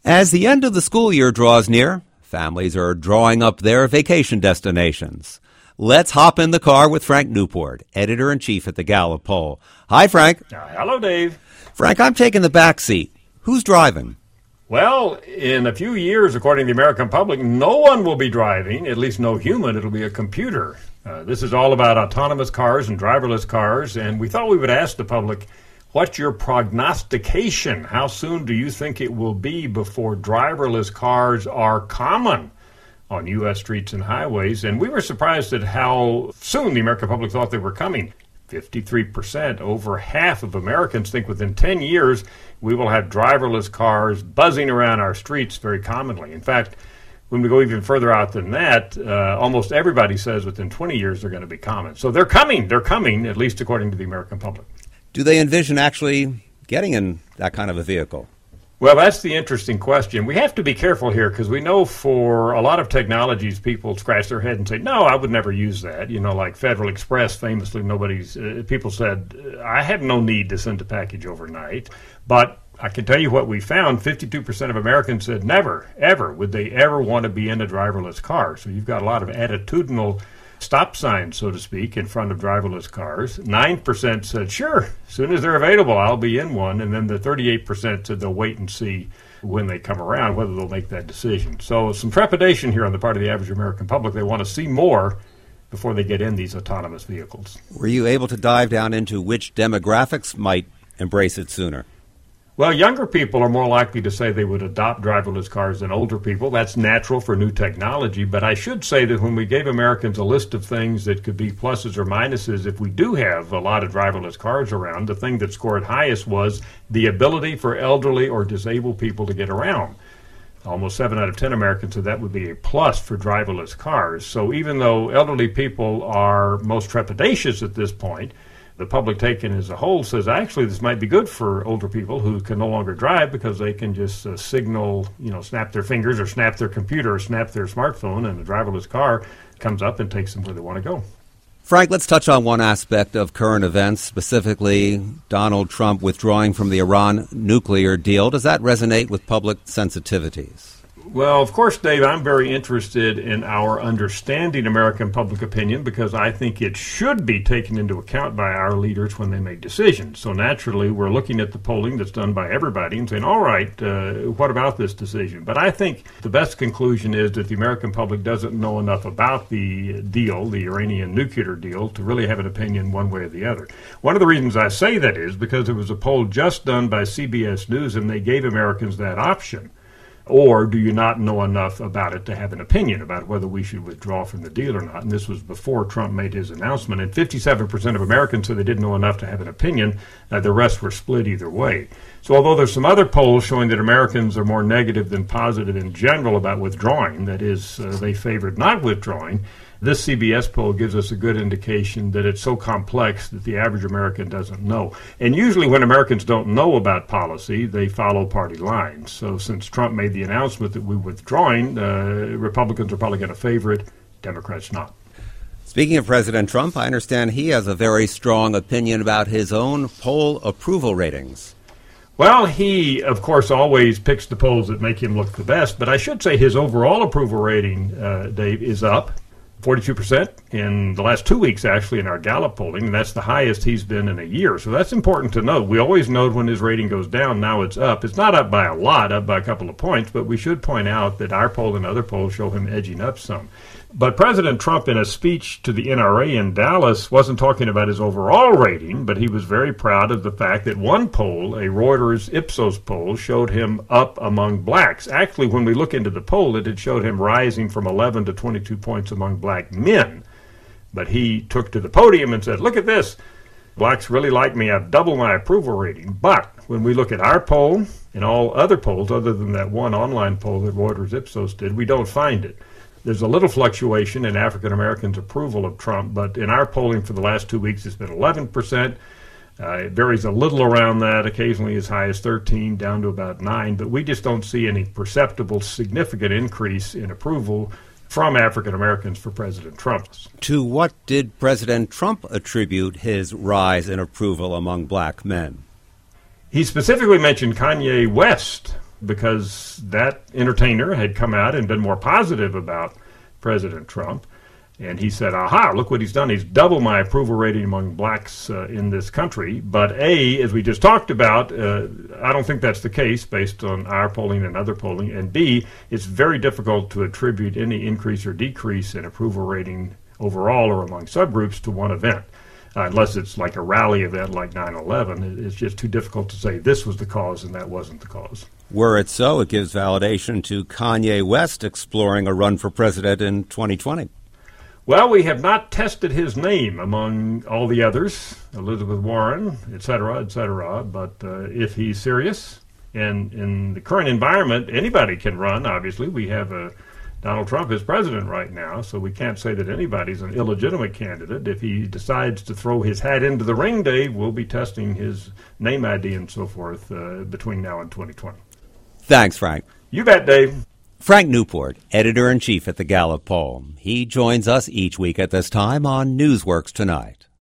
As the end of the school year draws near, families are drawing up their vacation destinations. Let's hop in the car with Frank Newport, editor-in-chief at the Gallup Poll. Hi, Frank. Hello, Dave. Frank, I'm taking the back seat. Who's driving? Well, in a few years, according to the American public, no one will be driving, at least no human. It'll be a computer. This is all about autonomous cars and driverless cars, and we thought we would ask the public, what's your prognostication? How soon do you think it will be before driverless cars are common on U.S. streets and highways? And we were surprised at how soon the American public thought they were coming. 53%, over half of Americans think within 10 years we will have driverless cars buzzing around our streets very commonly. In fact, when we go even further out than that, almost everybody says within 20 years they're going to be common. So they're coming, at least according to the American public. Do they envision actually getting in that kind of a vehicle? Well, that's the interesting question. We have to be careful here because we know for a lot of technologies, people scratch their head and say, no, I would never use that. You know, like Federal Express, famously, people said, I have no need to send a package overnight. But I can tell you what we found, 52% of Americans said never, ever, would they ever want to be in a driverless car. So you've got a lot of attitudinal stop signs, so to speak, in front of driverless cars. 9% said, sure, as soon as they're available, I'll be in one. And then the 38% said they'll wait and see when they come around whether they'll make that decision. So some trepidation here on the part of the average American public. They want to see more before they get in these autonomous vehicles. Were you able to dive down into which demographics might embrace it sooner? Well, younger people are more likely to say they would adopt driverless cars than older people. That's natural for new technology. But I should say that when we gave Americans a list of things that could be pluses or minuses, if we do have a lot of driverless cars around, the thing that scored highest was the ability for elderly or disabled people to get around. Almost 7 out of 10 Americans said that would be a plus for driverless cars. So even though elderly people are most trepidatious at this point, the public taken as a whole says actually this might be good for older people who can no longer drive because they can just signal, snap their fingers or snap their computer or snap their smartphone, and the driverless car comes up and takes them where they want to go. Frank, let's touch on one aspect of current events, specifically Donald Trump withdrawing from the Iran nuclear deal. Does that resonate with public sensitivities? Well, of course, Dave, I'm very interested in our understanding American public opinion because I think it should be taken into account by our leaders when they make decisions. So naturally, we're looking at the polling that's done by everybody and saying, all right, what about this decision? But I think the best conclusion is that the American public doesn't know enough about the deal, the Iranian nuclear deal, to really have an opinion one way or the other. One of the reasons I say that is because there was a poll just done by CBS News, and they gave Americans that option. Or do you not know enough about it to have an opinion about whether we should withdraw from the deal or not? And this was before Trump made his announcement. And 57% of Americans said they didn't know enough to have an opinion. The rest were split either way. So although there's some other polls showing that Americans are more negative than positive in general about withdrawing, that is, they favored not withdrawing, this CBS poll gives us a good indication that it's so complex that the average American doesn't know. And usually when Americans don't know about policy, they follow party lines. So since Trump made the announcement that we're withdrawing, Republicans are probably going to favor it, Democrats not. Speaking of President Trump, I understand he has a very strong opinion about his own poll approval ratings. Well, he, of course, always picks the polls that make him look the best, but I should say his overall approval rating, Dave, is up 42% in the last 2 weeks, actually, in our Gallup polling, and that's the highest he's been in a year. So that's important to note. We always note when his rating goes down. Now it's up. It's not up by a lot, up by a couple of points, but we should point out that our poll and other polls show him edging up some. But President Trump, in a speech to the NRA in Dallas, wasn't talking about his overall rating, but he was very proud of the fact that one poll, a Reuters Ipsos poll, showed him up among blacks. Actually, when we look into the poll, it showed him rising from 11 to 22 points among black men. But he took to the podium and said, look at this. Blacks really like me. I've doubled my approval rating. But when we look at our poll and all other polls, other than that one online poll that Reuters Ipsos did, we don't find it. There's a little fluctuation in African Americans' approval of Trump, but in our polling for the last 2 weeks, it's been 11%. It varies a little around that, occasionally as high as 13, down to about 9, but we just don't see any perceptible, significant increase in approval from African Americans for President Trump. To what did President Trump attribute his rise in approval among black men? He specifically mentioned Kanye West because that entertainer had come out and been more positive about President Trump. And he said, aha, look what he's done. He's doubled my approval rating among blacks in this country. But A, as we just talked about, I don't think that's the case based on our polling and other polling. And B, it's very difficult to attribute any increase or decrease in approval rating overall or among subgroups to one event. Unless it's like a rally event like 9/11, it's just too difficult to say this was the cause and that wasn't the cause. Were it so, it gives validation to Kanye West exploring a run for president in 2020. Well, we have not tested his name among all the others, Elizabeth Warren, et cetera, but if he's serious, and in the current environment, anybody can run, obviously. We have Donald Trump is president right now, so we can't say that anybody's an illegitimate candidate. If he decides to throw his hat into the ring, Dave, we'll be testing his name ID and so forth between now and 2020. Thanks, Frank. You bet, Dave. Frank Newport, editor-in-chief at the Gallup Poll. He joins us each week at this time on Newsworks Tonight.